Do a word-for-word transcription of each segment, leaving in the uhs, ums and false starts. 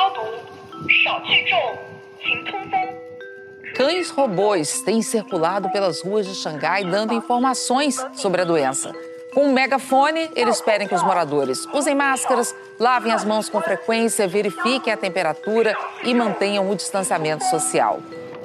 Cães robôs têm circulado pelas ruas de Xangai dando informações sobre a doença. Com um megafone, eles pedem que os moradores usem máscaras, lavem as mãos com frequência, verifiquem a temperatura e mantenham o distanciamento social.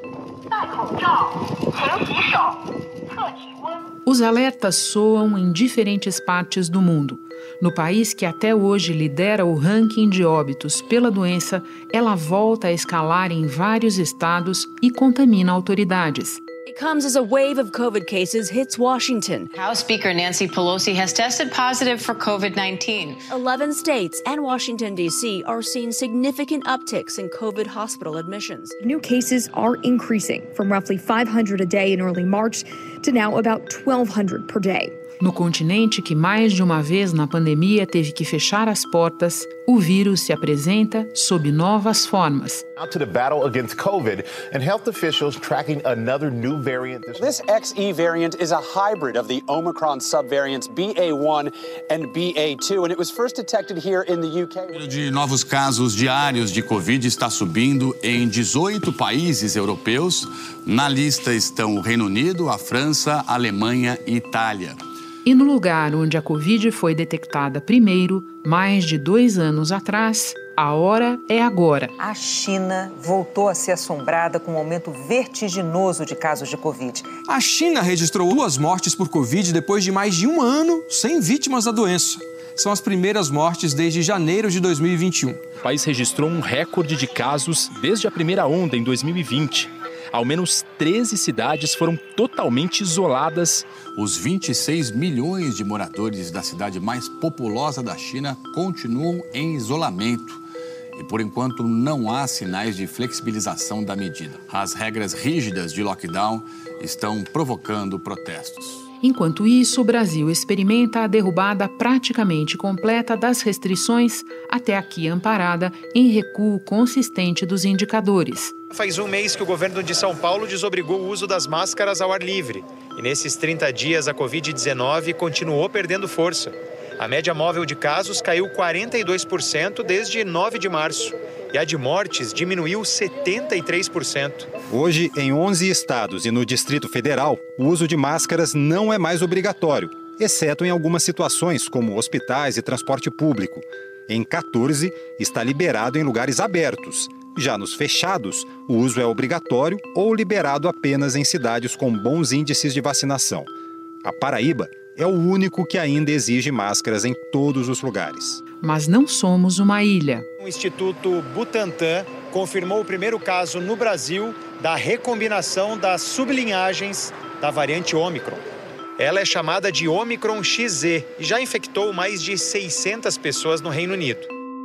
Os alertas soam em diferentes partes do mundo. No país que até hoje lidera o ranking de óbitos pela doença, ela volta a escalar em vários estados e contamina autoridades. It comes as a wave of COVID cases hits Washington. House Speaker Nancy Pelosi has tested positive for COVID nineteen. Eleven states and Washington, D C are seeing significant upticks in COVID hospital admissions. New cases are increasing from roughly five hundred a day in early March to now about twelve hundred per day. No continente que mais de uma vez na pandemia teve que fechar as portas, o vírus se apresenta sob novas formas. Out to the battle against COVID and health officials tracking another new variant. This X E variant is a hybrid of the Omicron subvariants B A one and B A two, and it was first detected here in the U K. O número de novos casos diários de Covid está subindo em dezoito países europeus. Na lista estão o Reino Unido, a França, a Alemanha e Itália. E no lugar onde a Covid foi detectada primeiro, mais de dois anos atrás, a hora é agora. A China voltou a ser assombrada com um aumento vertiginoso de casos de Covid. A China registrou duas mortes por Covid depois de mais de um ano sem vítimas da doença. São as primeiras mortes desde janeiro de dois mil e vinte e um. O país registrou um recorde de casos desde a primeira onda em dois mil e vinte. Ao menos treze cidades foram totalmente isoladas. Os vinte e seis milhões de moradores da cidade mais populosa da China continuam em isolamento. E, por enquanto, não há sinais de flexibilização da medida. As regras rígidas de lockdown estão provocando protestos. Enquanto isso, o Brasil experimenta a derrubada praticamente completa das restrições, até aqui amparada em recuo consistente dos indicadores. Faz um mês que o governo de São Paulo desobrigou o uso das máscaras ao ar livre. E nesses trinta dias, a covid dezenove continuou perdendo força. A média móvel de casos caiu quarenta e dois por cento desde nove de março. E a de mortes diminuiu setenta e três por cento. Hoje, em onze estados e no Distrito Federal, o uso de máscaras não é mais obrigatório, exceto em algumas situações, como hospitais e transporte público. Em quatorze, está liberado em lugares abertos. Já nos fechados, o uso é obrigatório ou liberado apenas em cidades com bons índices de vacinação. A Paraíba é o único que ainda exige máscaras em todos os lugares. Mas não somos uma ilha. O Instituto Butantan confirmou o primeiro caso no Brasil da recombinação das sublinhagens da variante Ômicron. Ela é chamada de Ômicron X Z e já infectou mais de seiscentas pessoas no Reino Unido.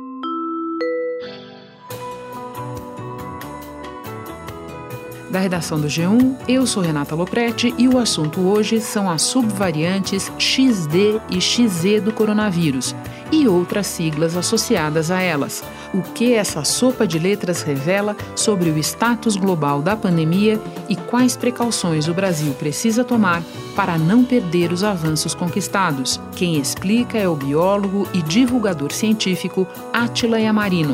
Da redação do G um, eu sou Renata Lopretti e o assunto hoje são as subvariantes X D e X Z do coronavírus e outras siglas associadas a elas. O que essa sopa de letras revela sobre o status global da pandemia e quais precauções o Brasil precisa tomar para não perder os avanços conquistados. Quem explica é o biólogo e divulgador científico Átila Yamarino.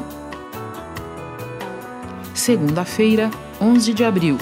Segunda-feira, onze de abril.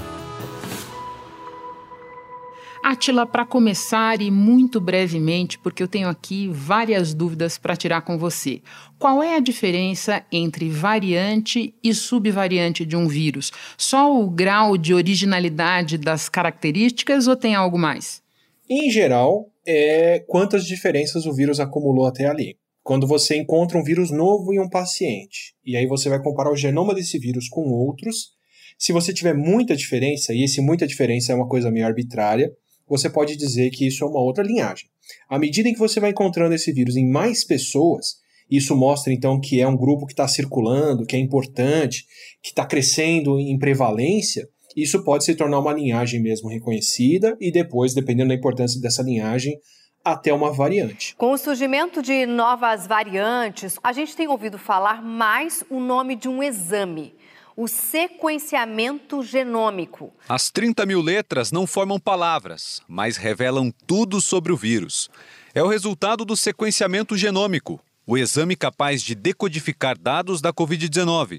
Átila, para começar e muito brevemente, porque eu tenho aqui várias dúvidas para tirar com você. Qual é a diferença entre variante e subvariante de um vírus? Só o grau de originalidade das características ou tem algo mais? Em geral, é quantas diferenças o vírus acumulou até ali. Quando você encontra um vírus novo em um paciente, e aí você vai comparar o genoma desse vírus com outros, se você tiver muita diferença, e esse muita diferença é uma coisa meio arbitrária, você pode dizer que isso é uma outra linhagem. À medida em que você vai encontrando esse vírus em mais pessoas, isso mostra então que é um grupo que está circulando, que é importante, que está crescendo em prevalência, isso pode se tornar uma linhagem mesmo reconhecida e depois, dependendo da importância dessa linhagem, até uma variante. Com o surgimento de novas variantes, a gente tem ouvido falar mais o nome de um exame, o sequenciamento genômico. As trinta mil letras não formam palavras, mas revelam tudo sobre o vírus. É o resultado do sequenciamento genômico, o exame capaz de decodificar dados da covid dezenove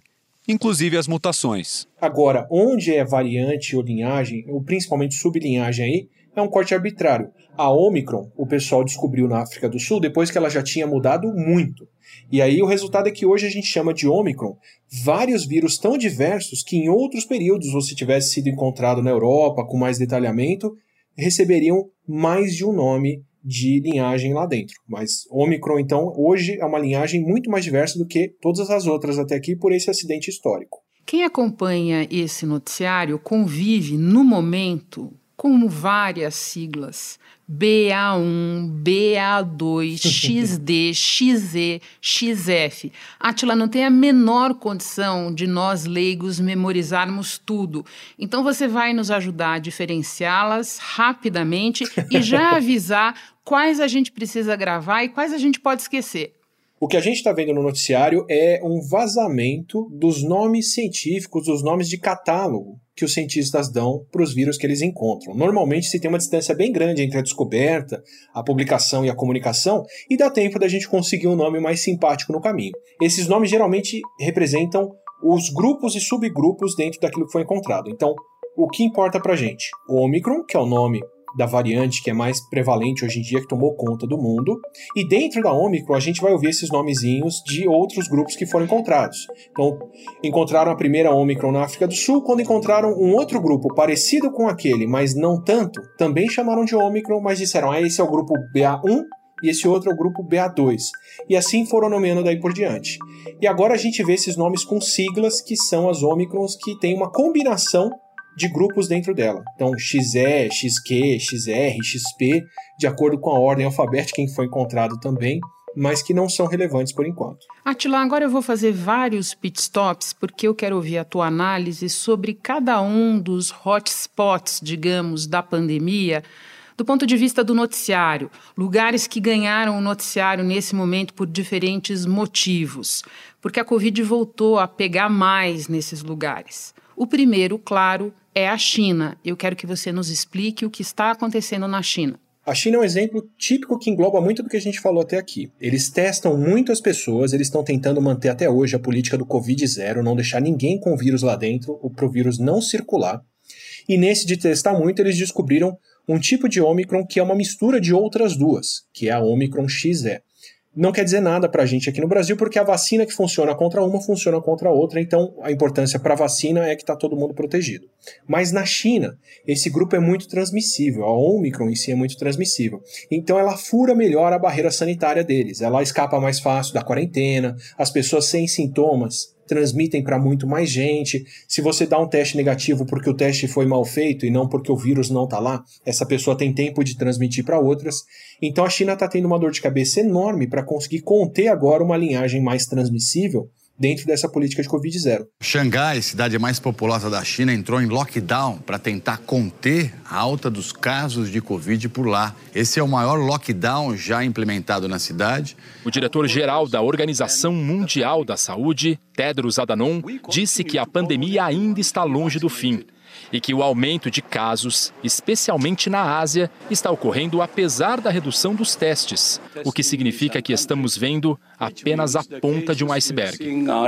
inclusive as mutações. Agora, onde é variante ou linhagem, ou principalmente sublinhagem aí, é um corte arbitrário. A Omicron, o pessoal descobriu na África do Sul depois que ela já tinha mudado muito. E aí o resultado é que hoje a gente chama de Omicron vários vírus tão diversos que em outros períodos, ou se tivesse sido encontrado na Europa com mais detalhamento, receberiam mais de um nome de linhagem lá dentro. Mas Omicron, então, hoje é uma linhagem muito mais diversa do que todas as outras até aqui por esse acidente histórico. Quem acompanha esse noticiário convive, no momento, com várias siglas. B A um, B A dois, X D, X E, X F. Átila, não tem a menor condição de nós leigos memorizarmos tudo. Então você vai nos ajudar a diferenciá-las rapidamente e já avisar quais a gente precisa gravar e quais a gente pode esquecer. O que a gente está vendo no noticiário é um vazamento dos nomes científicos, dos nomes de catálogo que os cientistas dão para os vírus que eles encontram. Normalmente se tem uma distância bem grande entre a descoberta, a publicação e a comunicação, e dá tempo da gente conseguir um nome mais simpático no caminho. Esses nomes geralmente representam os grupos e subgrupos dentro daquilo que foi encontrado. Então, o que importa para a gente? O Omicron, que é o nome da variante que é mais prevalente hoje em dia, que tomou conta do mundo. E dentro da Omicron, a gente vai ouvir esses nomezinhos de outros grupos que foram encontrados. Então, encontraram a primeira Omicron na África do Sul, quando encontraram um outro grupo parecido com aquele, mas não tanto, também chamaram de Omicron, mas disseram, ah, esse é o grupo B A um e esse outro é o grupo B A dois. E assim foram nomeando daí por diante. E agora a gente vê esses nomes com siglas, que são as Omicrons, que tem uma combinação de grupos dentro dela. Então, X E, X Q, X R, X P, de acordo com a ordem alfabética em que foi encontrado também, mas que não são relevantes por enquanto. Átila, agora eu vou fazer vários pitstops, porque eu quero ouvir a tua análise sobre cada um dos hotspots, digamos, da pandemia, do ponto de vista do noticiário, lugares que ganharam o noticiário nesse momento por diferentes motivos, porque a Covid voltou a pegar mais nesses lugares. O primeiro, claro, é a China. Eu quero que você nos explique o que está acontecendo na China. A China é um exemplo típico que engloba muito do que a gente falou até aqui. Eles testam muito as pessoas, eles estão tentando manter até hoje a política do Covid zero, não deixar ninguém com vírus lá dentro, para o vírus não circular. E nesse de testar muito, eles descobriram um tipo de Omicron que é uma mistura de outras duas, que é a Omicron X E. Não quer dizer nada para a gente aqui no Brasil, porque a vacina que funciona contra uma funciona contra a outra, então a importância para a vacina é que está todo mundo protegido. Mas na China, esse grupo é muito transmissível, a Omicron em si é muito transmissível. Então ela fura melhor a barreira sanitária deles, ela escapa mais fácil da quarentena, as pessoas sem sintomas transmitem para muito mais gente. Se você dá um teste negativo porque o teste foi mal feito e não porque o vírus não está lá, essa pessoa tem tempo de transmitir para outras. Então a China está tendo uma dor de cabeça enorme para conseguir conter agora uma linhagem mais transmissível dentro dessa política de Covid zero. Xangai, cidade mais populosa da China, entrou em lockdown para tentar conter a alta dos casos de Covid por lá. Esse é o maior lockdown já implementado na cidade. O diretor-geral da Organização Mundial da Saúde, Tedros Adhanom, disse que a pandemia ainda está longe do fim e que o aumento de casos, especialmente na Ásia, está ocorrendo apesar da redução dos testes, o que significa que estamos vendo apenas a ponta de um iceberg.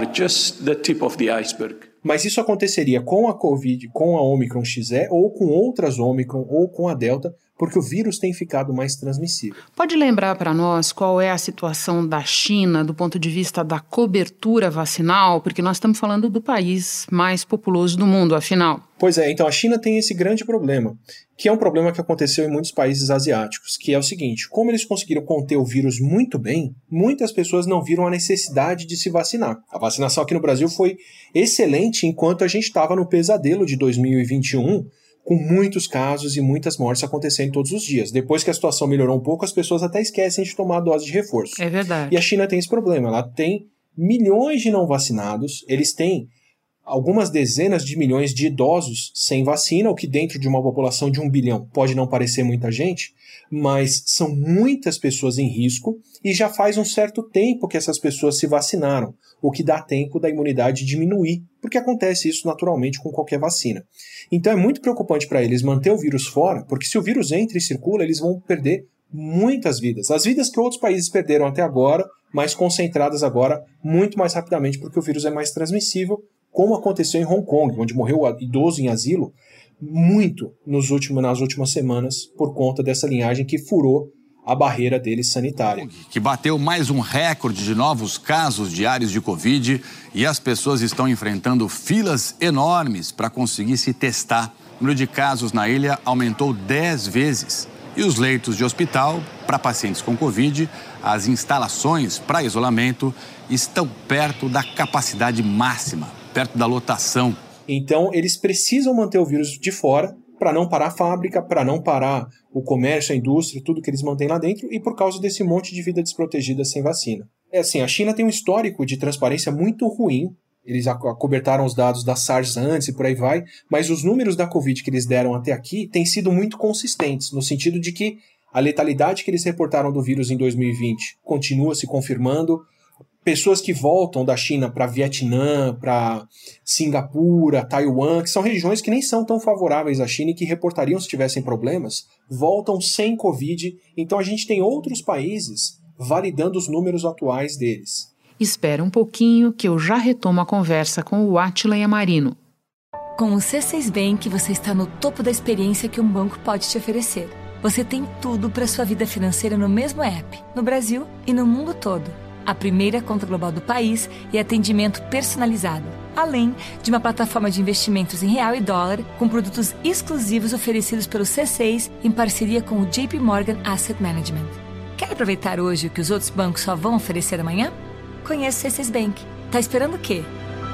Mas isso aconteceria com a Covid, com a Omicron X E, ou com outras Omicron, ou com a Delta, porque o vírus tem ficado mais transmissível. Pode lembrar para nós qual é a situação da China do ponto de vista da cobertura vacinal? Porque nós estamos falando do país mais populoso do mundo, afinal. Pois é, então a China tem esse grande problema, que é um problema que aconteceu em muitos países asiáticos, que é o seguinte: como eles conseguiram conter o vírus muito bem, muitas pessoas não viram a necessidade de se vacinar. A vacinação aqui no Brasil foi excelente enquanto a gente estava no pesadelo de dois mil e vinte e um, com muitos casos e muitas mortes acontecendo todos os dias. Depois que a situação melhorou um pouco, as pessoas até esquecem de tomar a dose de reforço. É verdade. E a China tem esse problema, ela tem milhões de não vacinados, eles têm algumas dezenas de milhões de idosos sem vacina, o que dentro de uma população de um bilhão pode não parecer muita gente, mas são muitas pessoas em risco e já faz um certo tempo que essas pessoas se vacinaram, o que dá tempo da imunidade diminuir, porque acontece isso naturalmente com qualquer vacina. Então é muito preocupante para eles manter o vírus fora, porque se o vírus entra e circula, eles vão perder muitas vidas. As vidas que outros países perderam até agora, mas concentradas agora muito mais rapidamente, porque o vírus é mais transmissível, como aconteceu em Hong Kong, onde morreu um idoso em asilo, muito nos últimos, nas últimas semanas por conta dessa linhagem que furou a barreira deles sanitária. Que bateu mais um recorde de novos casos diários de Covid e as pessoas estão enfrentando filas enormes para conseguir se testar. O número de casos na ilha aumentou dez vezes. E os leitos de hospital para pacientes com Covid, as instalações para isolamento estão perto da capacidade máxima, perto da lotação. Então, eles precisam manter o vírus de fora para não parar a fábrica, para não parar o comércio, a indústria, tudo que eles mantêm lá dentro, e por causa desse monte de vida desprotegida sem vacina. É assim, a China tem um histórico de transparência muito ruim. Eles acobertaram os dados da SARS antes e por aí vai, mas os números da Covid que eles deram até aqui têm sido muito consistentes, no sentido de que a letalidade que eles reportaram do vírus em dois mil e vinte continua se confirmando. Pessoas que voltam da China para Vietnã, para Singapura, Taiwan, que são regiões que nem são tão favoráveis à China e que reportariam se tivessem problemas, voltam sem Covid. Então a gente tem outros países validando os números atuais deles. Espera um pouquinho que eu já retomo a conversa com o Átila Yamarino. Com o C seis Bank, você está no topo da experiência que um banco pode te oferecer. Você tem tudo para sua vida financeira no mesmo app, no Brasil e no mundo todo. A primeira conta global do país e atendimento personalizado, além de uma plataforma de investimentos em real e dólar com produtos exclusivos oferecidos pelo C seis em parceria com o J P Morgan Asset Management. Quer aproveitar hoje o que os outros bancos só vão oferecer amanhã? Conheça o C seis Bank. Tá esperando o quê?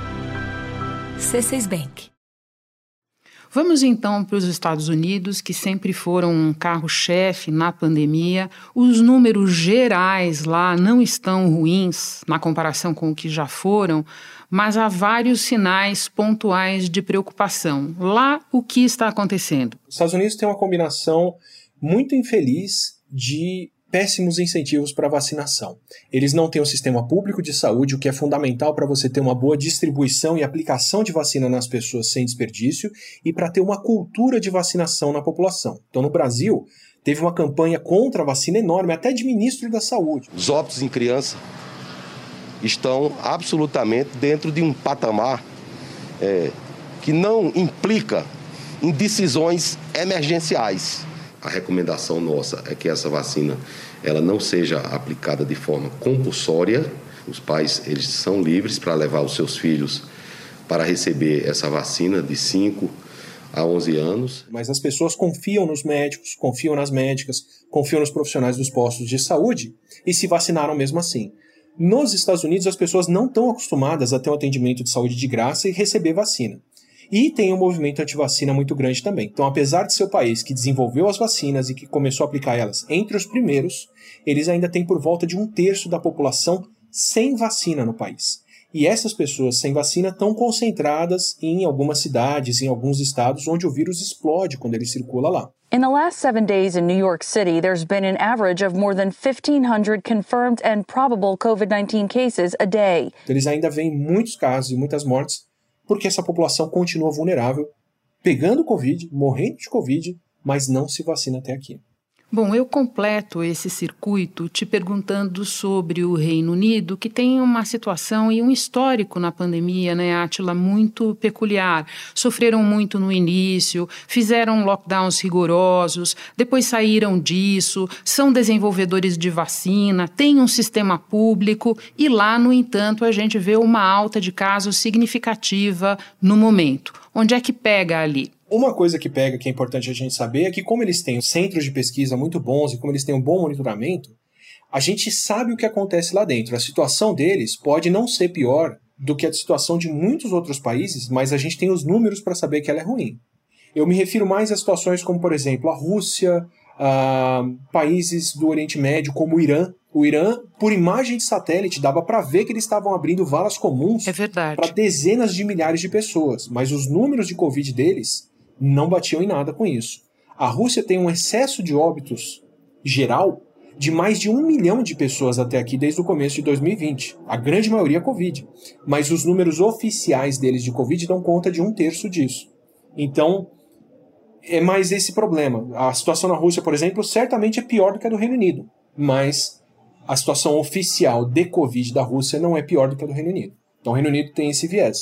C seis Bank. Vamos então para os Estados Unidos, que sempre foram um carro-chefe na pandemia. Os números gerais lá não estão ruins na comparação com o que já foram, mas há vários sinais pontuais de preocupação. Lá, o que está acontecendo? Os Estados Unidos têm uma combinação muito infeliz de péssimos incentivos para vacinação. Eles não têm um sistema público de saúde, o que é fundamental para você ter uma boa distribuição e aplicação de vacina nas pessoas sem desperdício e para ter uma cultura de vacinação na população. Então, no Brasil, teve uma campanha contra a vacina enorme, até de ministro da Saúde. Os óbitos em criança estão absolutamente dentro de um patamar é, que não implica em decisões emergenciais. A recomendação nossa é que essa vacina ela não seja aplicada de forma compulsória. Os pais eles são livres para levar os seus filhos para receber essa vacina de cinco a onze anos. Mas as pessoas confiam nos médicos, confiam nas médicas, confiam nos profissionais dos postos de saúde e se vacinaram mesmo assim. Nos Estados Unidos, as pessoas não estão acostumadas a ter um atendimento de saúde de graça e receber vacina. E tem um movimento anti-vacina muito grande também. Então, apesar de ser o país que desenvolveu as vacinas e que começou a aplicar elas entre os primeiros, eles ainda têm por volta de um terço da população sem vacina no país. E essas pessoas sem vacina estão concentradas em algumas cidades, em alguns estados, onde o vírus explode quando ele circula lá. In the last seven days in New York City, there's been an average of more than fifteen hundred confirmed and probable COVID nineteen cases a day. Então, eles ainda veem muitos casos e muitas mortes, porque essa população continua vulnerável, pegando Covid, morrendo de Covid, mas não se vacina até aqui. Bom, eu completo esse circuito te perguntando sobre o Reino Unido, que tem uma situação e um histórico na pandemia, né, Átila, muito peculiar. Sofreram muito no início, fizeram lockdowns rigorosos, depois saíram disso, são desenvolvedores de vacina, têm um sistema público e lá, no entanto, a gente vê uma alta de casos significativa no momento. Onde é que pega ali? Uma coisa que pega, que é importante a gente saber, é que como eles têm centros de pesquisa muito bons e como eles têm um bom monitoramento, a gente sabe o que acontece lá dentro. A situação deles pode não ser pior do que a situação de muitos outros países, mas a gente tem os números para saber que ela é ruim. Eu me refiro mais a situações como, por exemplo, a Rússia, a países do Oriente Médio, como o Irã. O Irã, por imagem de satélite, dava para ver que eles estavam abrindo valas comuns é para dezenas de milhares de pessoas, mas os números de Covid deles não batiam em nada com isso. A Rússia tem um excesso de óbitos geral de mais de um milhão de pessoas até aqui desde o começo de dois mil e vinte. A grande maioria é Covid. Mas os números oficiais deles de Covid dão conta de um terço disso. Então, é mais esse problema. A situação na Rússia, por exemplo, certamente é pior do que a do Reino Unido. Mas a situação oficial de Covid da Rússia não é pior do que a do Reino Unido. Então, o Reino Unido tem esse viés.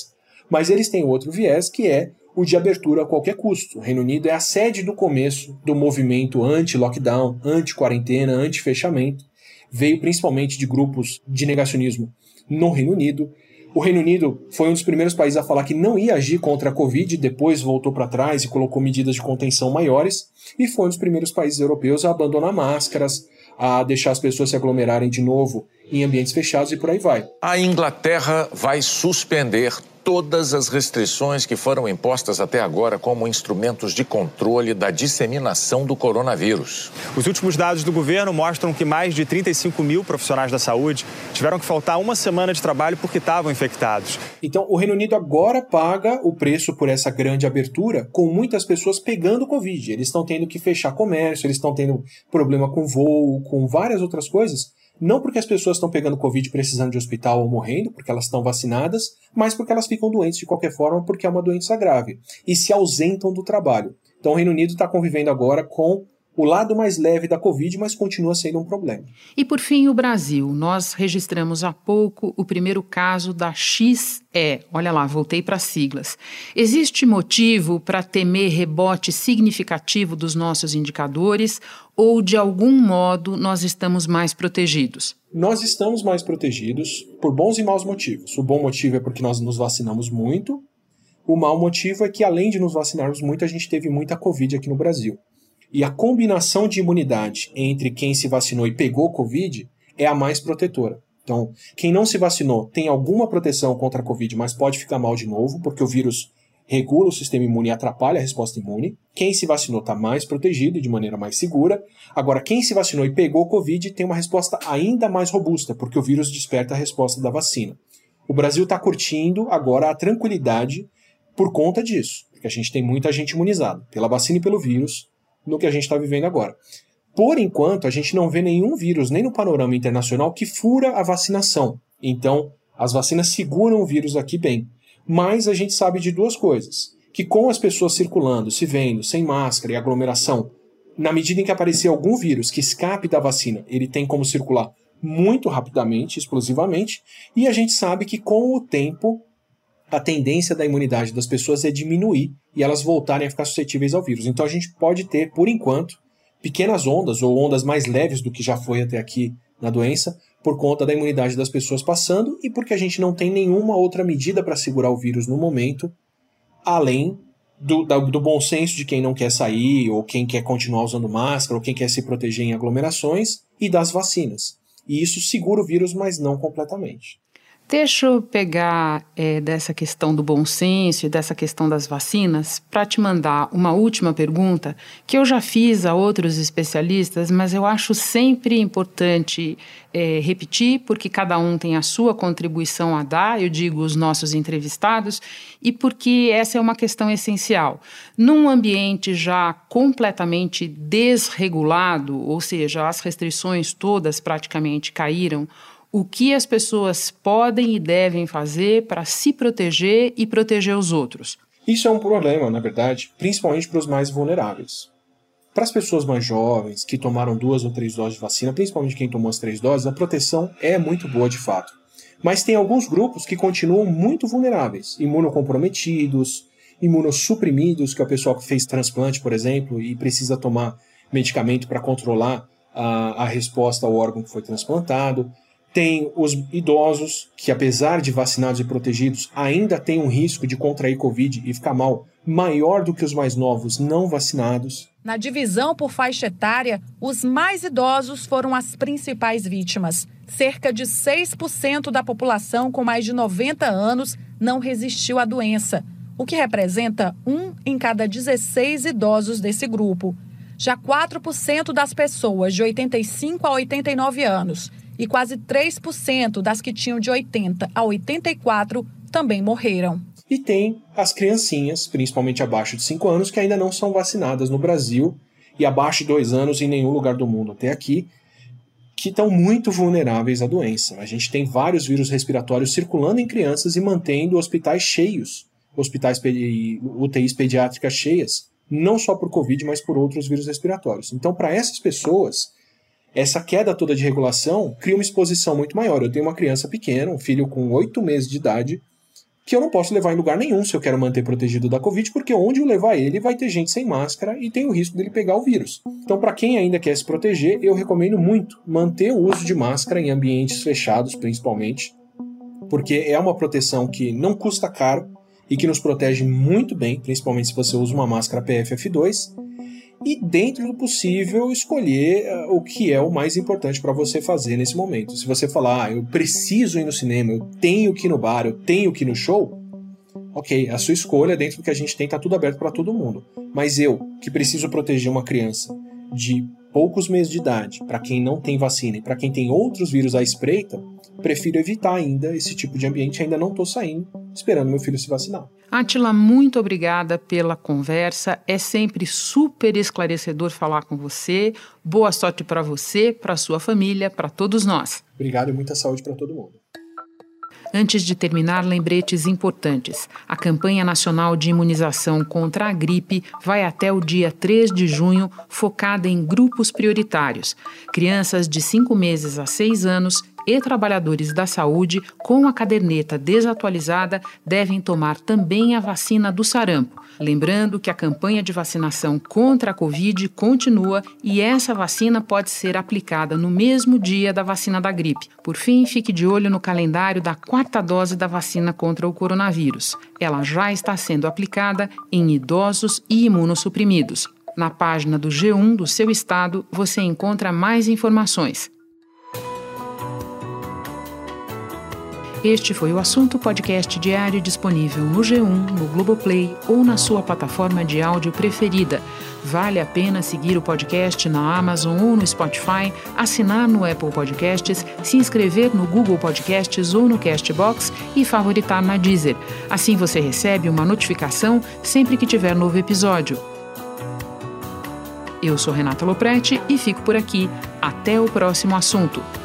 Mas eles têm outro viés, que é o de abertura a qualquer custo. O Reino Unido é a sede do começo do movimento anti-lockdown, anti-quarentena, anti-fechamento. Veio principalmente de grupos de negacionismo no Reino Unido. O Reino Unido foi um dos primeiros países a falar que não ia agir contra a Covid, depois voltou para trás e colocou medidas de contenção maiores, e foi um dos primeiros países europeus a abandonar máscaras, a deixar as pessoas se aglomerarem de novo em ambientes fechados e por aí vai. A Inglaterra vai suspender todas as restrições que foram impostas até agora como instrumentos de controle da disseminação do coronavírus. Os últimos dados do governo mostram que mais de trinta e cinco mil profissionais da saúde tiveram que faltar uma semana de trabalho porque estavam infectados. Então, o Reino Unido agora paga o preço por essa grande abertura, com muitas pessoas pegando Covid. Eles estão tendo que fechar comércio, eles estão tendo problema com voo, com várias outras coisas. Não porque as pessoas estão pegando Covid precisando de hospital ou morrendo, porque elas estão vacinadas, mas porque elas ficam doentes de qualquer forma, porque é uma doença grave, e se ausentam do trabalho. Então o Reino Unido está convivendo agora com o lado mais leve da Covid, mas continua sendo um problema. E por fim, o Brasil. Nós registramos há pouco o primeiro caso da X E. Olha lá, voltei para as siglas. Existe motivo para temer rebote significativo dos nossos indicadores ou, de algum modo, nós estamos mais protegidos? Nós estamos mais protegidos por bons e maus motivos. O bom motivo é porque nós nos vacinamos muito. O mau motivo é que, além de nos vacinarmos muito, a gente teve muita Covid aqui no Brasil. E a combinação de imunidade entre quem se vacinou e pegou Covid é a mais protetora. Então, quem não se vacinou tem alguma proteção contra a Covid, mas pode ficar mal de novo, porque o vírus regula o sistema imune e atrapalha a resposta imune. Quem se vacinou está mais protegido e de maneira mais segura. Agora, quem se vacinou e pegou Covid tem uma resposta ainda mais robusta, porque o vírus desperta a resposta da vacina. O Brasil está curtindo agora a tranquilidade por conta disso, porque a gente tem muita gente imunizada pela vacina e pelo vírus, no que a gente está vivendo agora. Por enquanto, a gente não vê nenhum vírus, nem no panorama internacional, que fura a vacinação. Então, as vacinas seguram o vírus aqui bem. Mas a gente sabe de duas coisas. Que com as pessoas circulando, se vendo, sem máscara e aglomeração, na medida em que aparecer algum vírus que escape da vacina, ele tem como circular muito rapidamente, explosivamente. E a gente sabe que com o tempo, a tendência da imunidade das pessoas é diminuir e elas voltarem a ficar suscetíveis ao vírus. Então a gente pode ter, por enquanto, pequenas ondas ou ondas mais leves do que já foi até aqui na doença, por conta da imunidade das pessoas passando e porque a gente não tem nenhuma outra medida para segurar o vírus no momento, além do, da, do bom senso de quem não quer sair, ou quem quer continuar usando máscara, ou quem quer se proteger em aglomerações, e das vacinas. E isso segura o vírus, mas não completamente. Deixa eu pegar é, dessa questão do bom senso e dessa questão das vacinas para te mandar uma última pergunta que eu já fiz a outros especialistas, mas eu acho sempre importante é, repetir, porque cada um tem a sua contribuição a dar, eu digo os nossos entrevistados, e porque essa é uma questão essencial. Num ambiente já completamente desregulado, ou seja, as restrições todas praticamente caíram, o que as pessoas podem e devem fazer para se proteger e proteger os outros? Isso é um problema, na verdade, principalmente para os mais vulneráveis. Para as pessoas mais jovens, que tomaram duas ou três doses de vacina, principalmente quem tomou as três doses, a proteção é muito boa de fato. Mas tem alguns grupos que continuam muito vulneráveis, imunocomprometidos, imunossuprimidos, que é o pessoal que fez transplante, por exemplo, e precisa tomar medicamento para controlar a, a resposta ao órgão que foi transplantado. Tem os idosos, que apesar de vacinados e protegidos, ainda têm um risco de contrair Covid e ficar mal maior do que os mais novos não vacinados. Na divisão por faixa etária, os mais idosos foram as principais vítimas. Cerca de seis por cento da população com mais de noventa anos não resistiu à doença, o que representa um em cada dezesseis idosos desse grupo. Já quatro por cento das pessoas de oitenta e cinco a oitenta e nove anos e quase três por cento das que tinham de oitenta a oitenta e quatro também morreram. E tem as criancinhas, principalmente abaixo de cinco anos, que ainda não são vacinadas no Brasil e abaixo de dois anos em nenhum lugar do mundo até aqui, que estão muito vulneráveis à doença. A gente tem vários vírus respiratórios circulando em crianças e mantendo hospitais cheios, hospitais e U T Is pediátricas cheias, não só por Covid, mas por outros vírus respiratórios. Então, para essas pessoas, essa queda toda de regulação cria uma exposição muito maior. Eu tenho uma criança pequena, um filho com oito meses de idade, que eu não posso levar em lugar nenhum se eu quero manter protegido da Covid, porque onde eu levar ele vai ter gente sem máscara e tem o risco dele pegar o vírus. Então, para quem ainda quer se proteger, eu recomendo muito manter o uso de máscara em ambientes fechados, principalmente, porque é uma proteção que não custa caro e que nos protege muito bem, principalmente se você usa uma máscara P F F dois, e dentro do possível escolher uh, o que é o mais importante para você fazer nesse momento. Se você falar, ah, eu preciso ir no cinema, eu tenho que ir no bar, eu tenho que ir no show, ok, a sua escolha, dentro do que a gente tem, tá tudo aberto para todo mundo. Mas eu, que preciso proteger uma criança de poucos meses de idade, para quem não tem vacina e para quem tem outros vírus à espreita, prefiro evitar ainda esse tipo de ambiente, ainda não estou saindo, esperando meu filho se vacinar. Átila, muito obrigada pela conversa, é sempre super esclarecedor falar com você, boa sorte para você, para sua família, para todos nós. Obrigado e muita saúde para todo mundo. Antes de terminar, lembretes importantes. A campanha nacional de imunização contra a gripe vai até o dia três de junho, focada em grupos prioritários. Crianças de cinco meses a seis anos e trabalhadores da saúde com a caderneta desatualizada devem tomar também a vacina do sarampo. Lembrando que a campanha de vacinação contra a Covid continua e essa vacina pode ser aplicada no mesmo dia da vacina da gripe. Por fim, fique de olho no calendário da quarta dose da vacina contra o coronavírus. Ela já está sendo aplicada em idosos e imunossuprimidos. Na página do G um do seu estado, você encontra mais informações. Este foi o Assunto Podcast Diário, disponível no G um, no Globoplay ou na sua plataforma de áudio preferida. Vale a pena seguir o podcast na Amazon ou no Spotify, assinar no Apple Podcasts, se inscrever no Google Podcasts ou no Castbox e favoritar na Deezer. Assim você recebe uma notificação sempre que tiver novo episódio. Eu sou Renata Loprete e fico por aqui. Até o próximo assunto.